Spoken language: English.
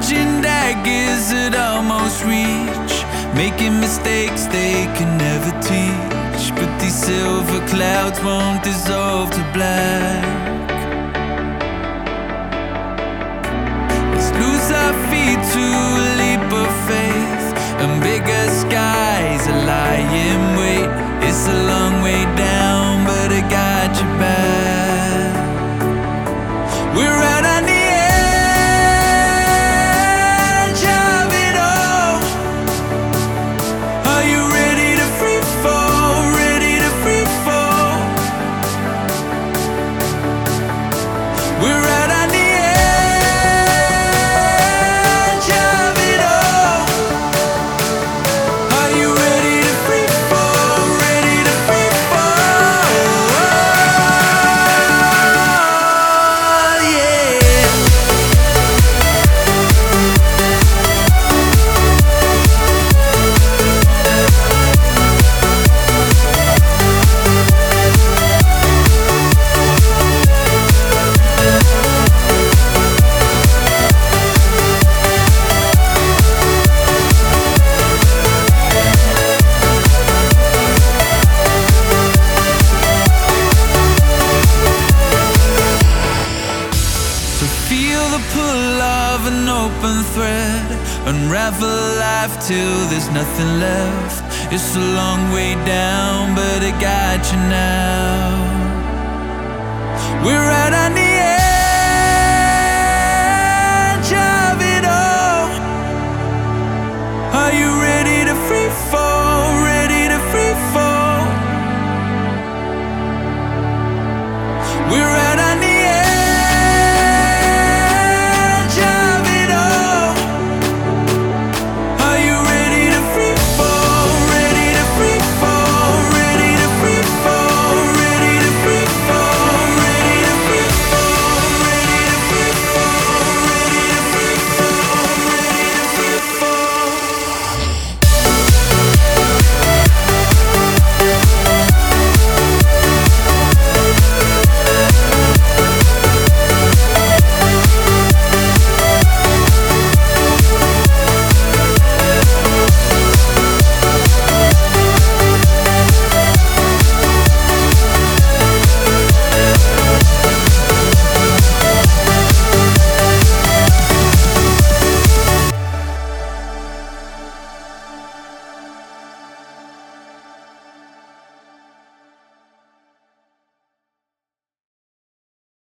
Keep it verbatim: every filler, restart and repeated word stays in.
Dodging daggers at almost reach, making mistakes they can never teach. But these silver clouds won't dissolve to black. Let's lose our feet to a leap of faith, and bigger skies are lying in wait. It's a long way down, but I got your back. We're out on the edge of it all. Are you ready to free fall? Ready to free fall? We're out on the edge of it all. Are you ready to free fall? Ready to free fall? Yeah. So feel the pull of an open thread, unravel life till there's nothing left. It's a long way down, but I got you now. We're out on the